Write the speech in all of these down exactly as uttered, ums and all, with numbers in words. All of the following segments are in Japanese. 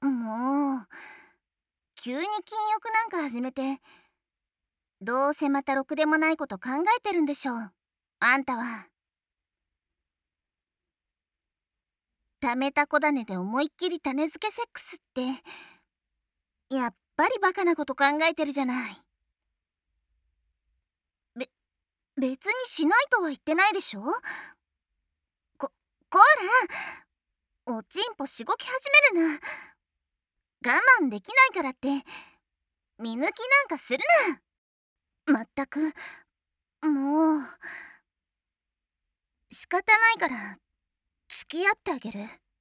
もう急に禁欲なんか始めて、どうせまたろくでもないこと考えてるんでしょう、あんたは。貯めた小種で思いっきり種付けセックスって、やっぱりバカなこと考えてるじゃない。べ別にしないとは言ってないでしょ。ここら、おちんぽしごき始めるな。我慢できないからって見抜きなんかするな。まったく、もう仕方ないから付き合ってあげる。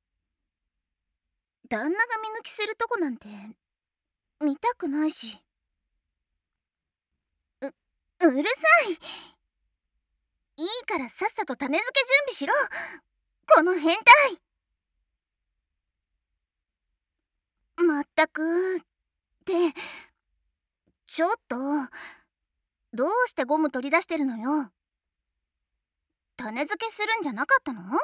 旦那が見抜きするとこなんて見たくないし。ううるさい。いいからさっさと種付け準備しろ、この変態。まったくってちょっと、どうしてゴム取り出してるのよ。種付けするんじゃなかったの？は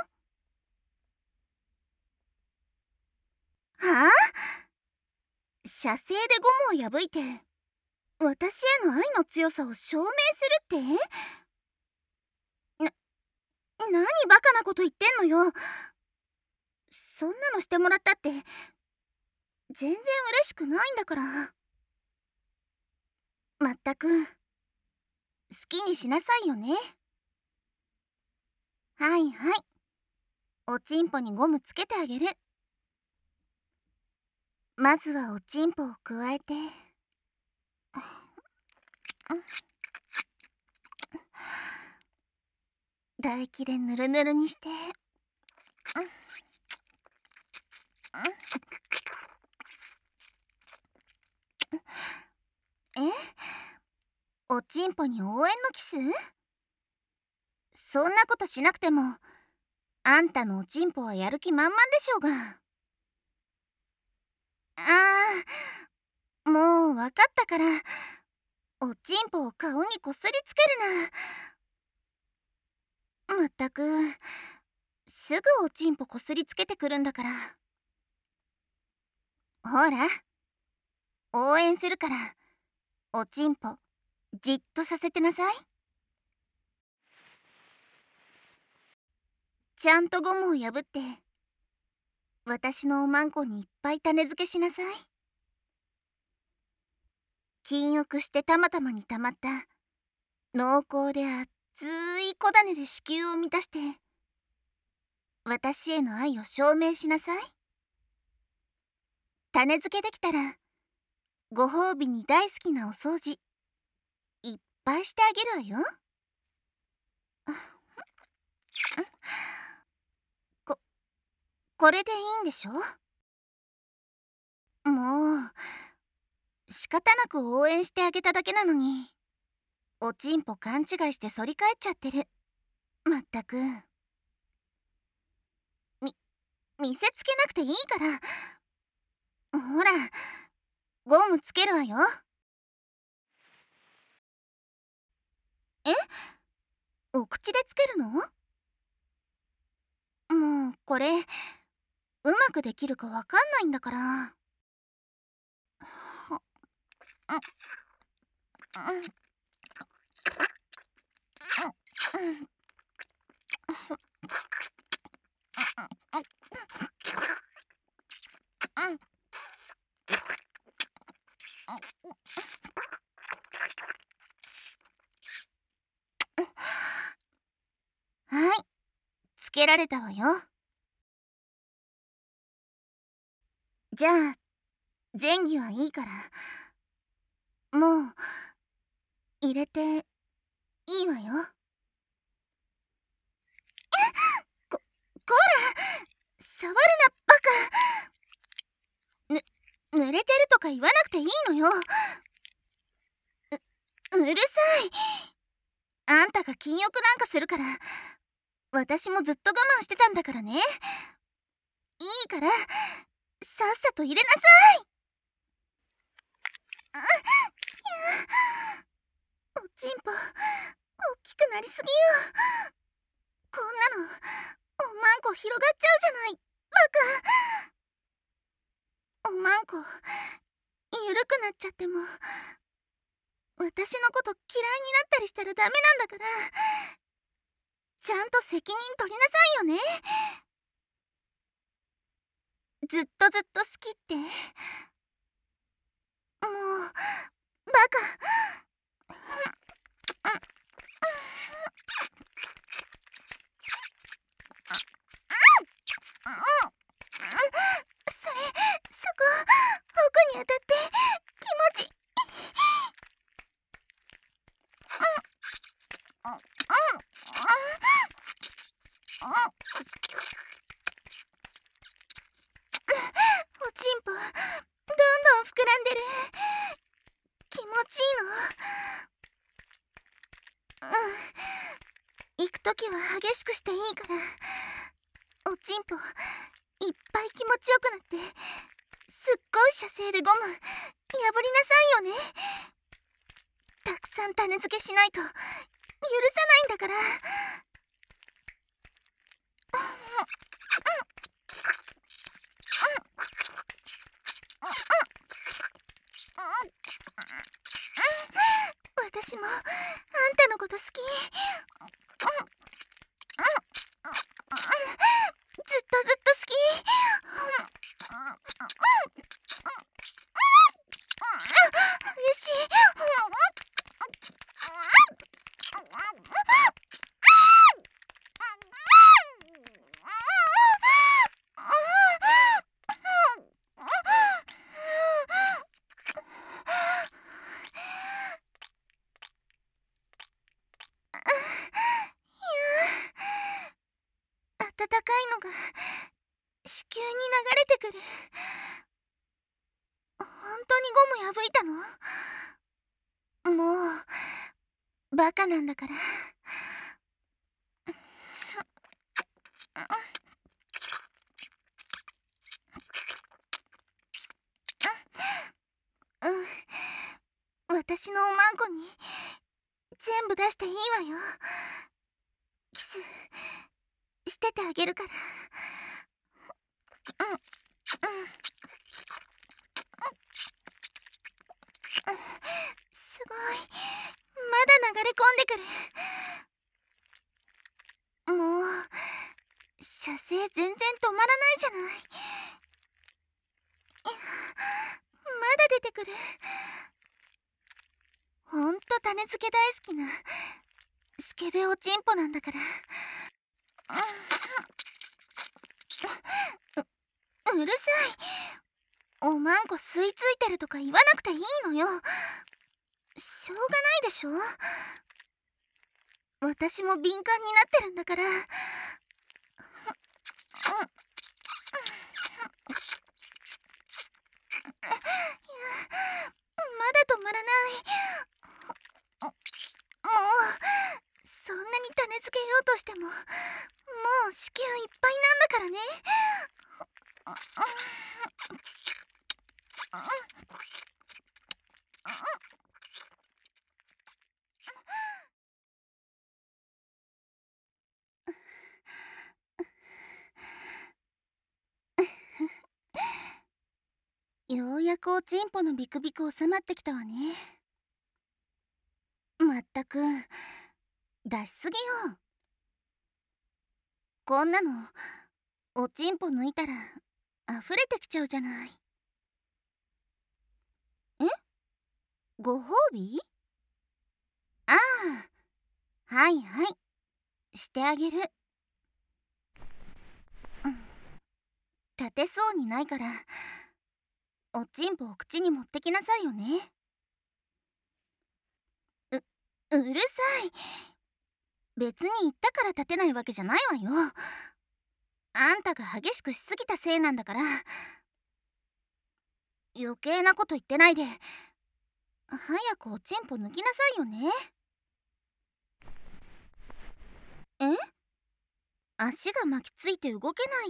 あ？射精でゴムを破いて私への愛の強さを証明するって？な、何バカなこと言ってんのよ。そんなのしてもらったって全然嬉しくないんだから。まったく好きにしなさいよね。はいはい、おちんぽにゴムつけてあげる。まずはおちんぽをくわえて、唾液でぬるぬるにして、え、おちんぽに応援のキス？そんなことしなくてもあんたのおちんぽはやる気満々でしょうが。あー、もうわかったから、おちんぽを顔にこすりつけるな。まったくすぐおちんぽこすりつけてくるんだから。ほら、応援するからおちんぽじっとさせてなさい。ちゃんとゴムを破って私のおまんこにいっぱい種付けしなさい。禁欲してたまたまにたまった濃厚で熱い小種で子宮を満たして私への愛を証明しなさい。種付けできたらご褒美に大好きなお掃除いっぱいしてあげるわよ。ここれでいいんでしょ。もう仕方なく応援してあげただけなのにおちんぽ勘違いして反り返っちゃってる。まったくみ見せつけなくていいから。ほら、ゴムつけるわよ。え、お口でつけるの？もうこれうまくできるかわかんないんだから。はい、つけられたわよ。じゃあ前戯はいいからもう入れていいわよ。こ、こら、触るなバカ。ぬ、濡れてるとか言わなくていいのよ。う、うるさい。あんたが禁欲なんかするから私もずっと我慢してたんだからね。いいからさっさと入れなさい。おちんぽ大きくなりすぎよ。こんなのおまんこ広がっちゃうじゃないバおまんこ緩くなっちゃっても私のこと嫌いになったりしたらダメなんだから、ちゃんと責任取りなさいよね。ずっとずっと好きって。もうバカ。それ、そこ奥に当たって気持ち。おちんぽどんどん膨らんでる。気持ちいいの？うん、行くときは激しくしていいから、おちんぽいっぱい気持ちよくなってすっごい射精でゴム破りなさいよね。たくさん種付けしないと許さないんだから。私もあんたのこと好き。ずっとずっと好き。激しい。暖かいのが子宮に流れてくる。本当にゴム破いたの？もうバカなんだから。うん、私のおまんこに全部出していいわよ。キスしててあげるから。うん、うん、すごい、まだ流れ込んでくる。もう射精全然止まらないじゃない。まだ出てくる。ほんと種付け大好きなスケベおちんぽなんだから。う、うるさい。おまんこ吸い付いてるとか言わなくていいのよ。しょうがないでしょ。私も敏感になってるんだから。まだ止まらない。もうそんなに種付けようとしてももう子宮いっぱいなんだからね。ようやくおちんぽのビクビク収まってきたわね。まったく出しすぎよ。こんなのおちんぽ抜いたら溢れてきちゃうじゃない。え？ご褒美？ああ、はいはいしてあげる。うん、立てそうにないからおちんぽを口に持ってきなさいよね。う、うるさい。別に言ったから立てないわけじゃないわよ。あんたが激しくしすぎたせいなんだから。余計なこと言ってないで早くおちんぽ抜きなさいよね。え？足が巻きついて動けないって。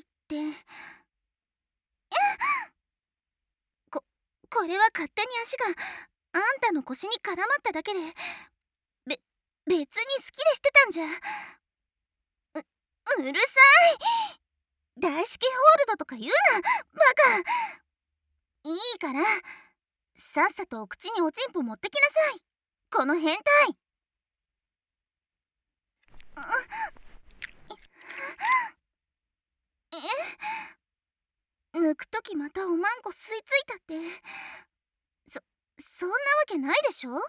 こ、これは勝手に足があんたの腰に絡まっただけでべ、別に好きでしてたんじゃ。う、うるさい。大式ホールドとか言うなバカ。 いいからさっさとお口におちんぽ持ってきなさい、この変態。え、抜くときまたおまんこ吸い付いたって。そそんなわけないでしょ。や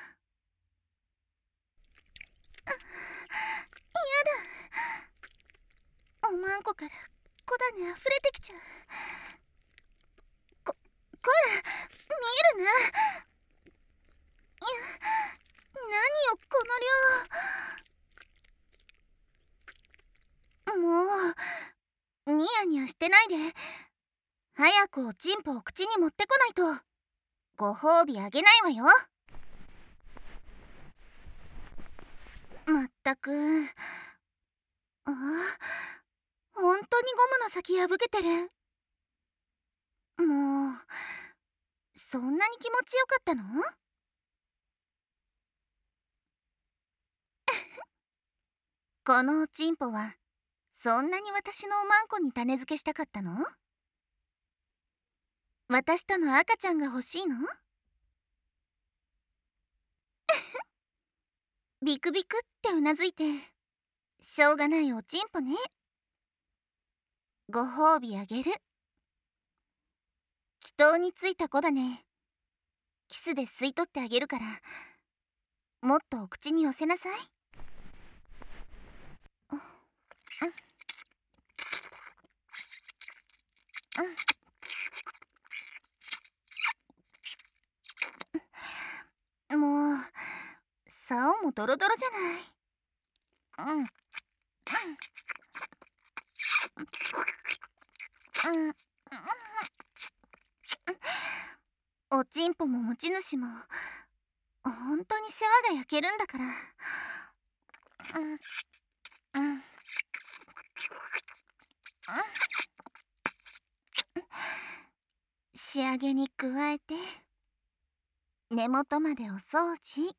だ、おまんこから小種溢れてきちゃう。ここら見るな。いや、何よこの量。もうニヤニヤしてないで、早くおちんぽを口に持ってこないとご褒美あげないわよ。まったく。ああ、ほんとにゴムの先破けてる。もうそんなに気持ちよかったの？このおちんぽはそんなに私のおまんこに種付けしたかったの？私との赤ちゃんが欲しいの？ビクビクってうなずいて、しょうがないおちんぽね。ご褒美あげる。祈祷についた子だね。キスで吸い取ってあげるから、もっとお口に寄せなさい。もう竿もドロドロじゃない。うんうん、おちんぽも持ち主も本当に世話が焼けるんだから。うんうん、仕上げに加えて根元までお掃除。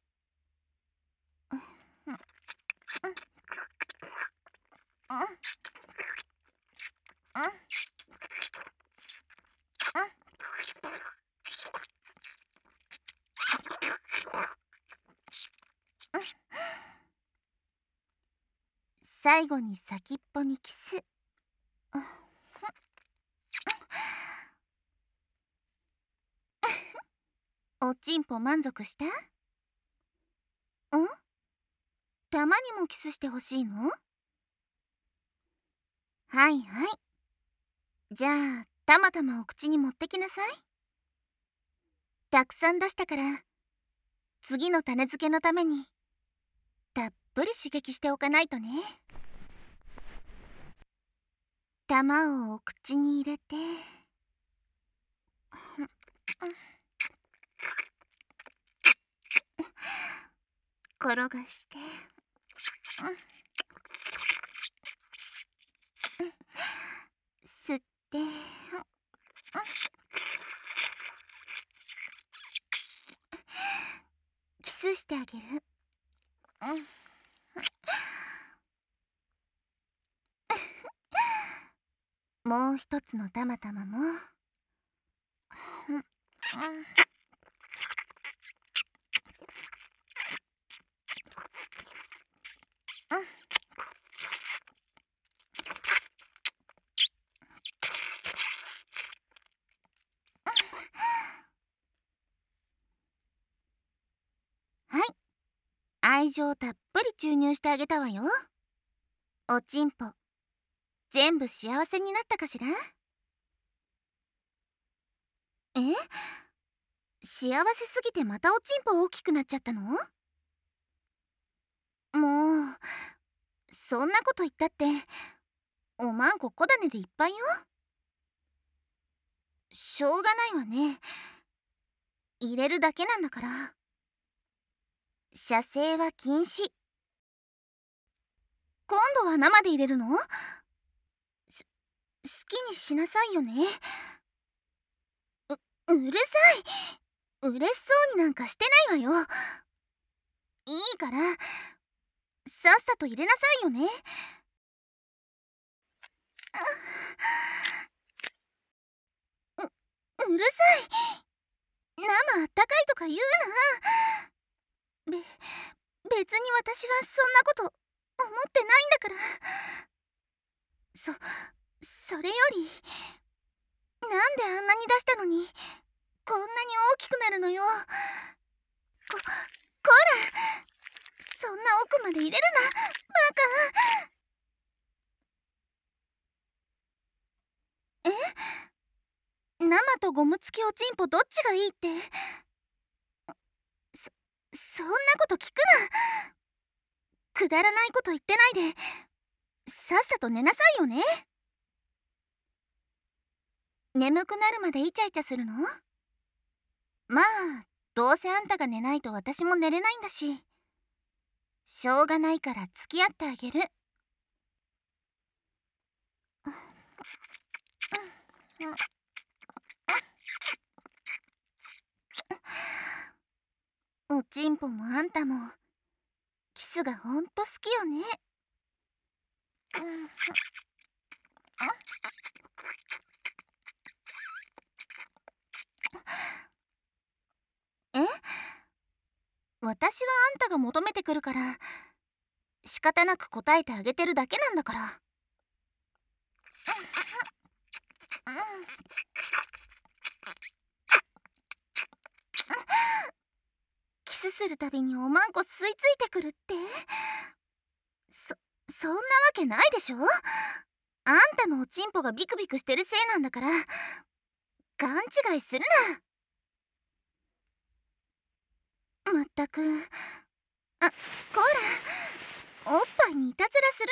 最後に先っぽにキス。おちんぽ満足した？ん？たまにもキスしてほしいの？はいはい、じゃあたまたまお口に持ってきなさい。たくさん出したから次の種付けのためにたっぷり刺激しておかないとね。玉をお口に入れて転がして、吸って、キスしてあげる。もう一つのたまたまも。はい、愛情たっぷり注入してあげたわよ。おちんぽ全部幸せになったかしら？え？幸せすぎてまたおちんぽ大きくなっちゃったの？もうそんなこと言ったっておまんこ小種でいっぱいよ。しょうがないわね、入れるだけなんだから。射精は禁止。今度は生で入れるの？す好きにしなさいよね。ううるさい、嬉しそうになんかしてないわよ。いいからさっさと入れなさいよね。ううるうるさい。生あったかいとか言うな。べ別に私はそんなこと思ってないんだから。そそれより、なんであんなに出したのにこんなに大きくなるのよ。ここら、そんな奥まで入れるな、バカ。え、生とゴム付きおちんぽどっちがいいって。そそんなこと聞くな。くだらないこと言ってないでさっさと寝なさいよね。眠くなるまでイチャイチャするの？まあどうせあんたが寝ないと私も寝れないんだし、しょうがないから付き合ってあげる。おちんぽもあんたもキスがほんと好きよね。え？私はあんたが求めてくるから仕方なく答えてあげてるだけなんだから。キスするたびにおまんこ吸い付いてくるって。そそんなわけないでしょ。あんたのおちんぽがビクビクしてるせいなんだから勘違いするな。まったく。あ、こら、おっぱいにいたずらす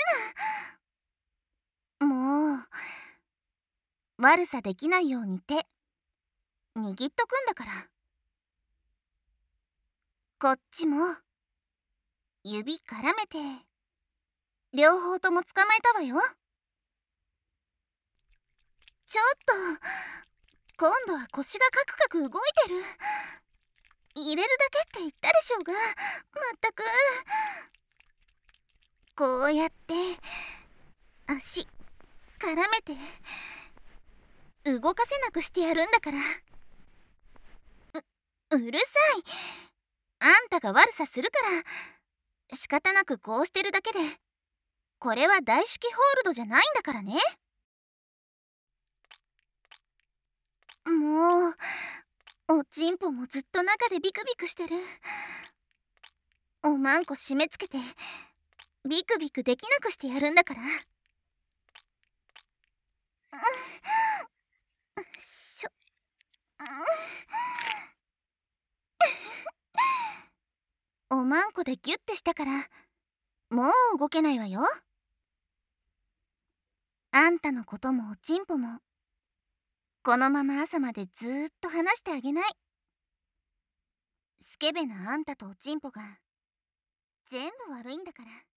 るな。もう悪さできないように手握っとくんだから。こっちも指絡めて両方とも捕まえたわよ。ちょっと今度は腰がカクカク動いてる。入れるだけって言ったでしょうが。まったく。こうやって足絡めて動かせなくしてやるんだから。う、うるさい。あんたが悪さするから仕方なくこうしてるだけで。これは大式ホールドじゃないんだからね。もうおちんぽもずっと中でビクビクしてる。おまんこ締め付けてビクビクできなくしてやるんだから。しょおまんこでギュッてしたからもう動けないわよ。あんたのこともおちんぽもこのまま朝までずーっと話してあげない。スケベなあんたとおちんぽが全部悪いんだから。